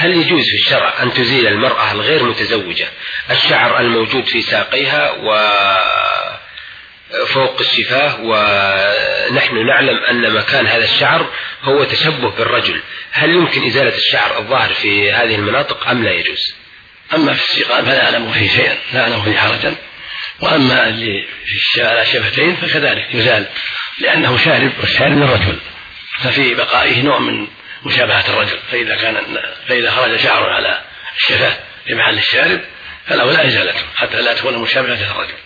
هل يجوز في الشرع أن تزيل المرأة الغير متزوجة الشعر الموجود في ساقيها وفوق الشفاه، ونحن نعلم أن مكان هذا الشعر هو تشبه بالرجل، هل يمكن إزالة الشعر الظاهر في هذه المناطق أم لا يجوز؟ أما في السقام فلا أعلم فيه شيئا، لا أعلم فيه حرجا. وأما اللي على الشفتين فكذلك يزال، لأنه شارب والشارب للرجل، ففي بقائه نوع من مشابهة الرجل، فإذا خرج شعر على الشفاه في محل الشارب فله لا إزالته حتى لا تكون مشابهة الرجل.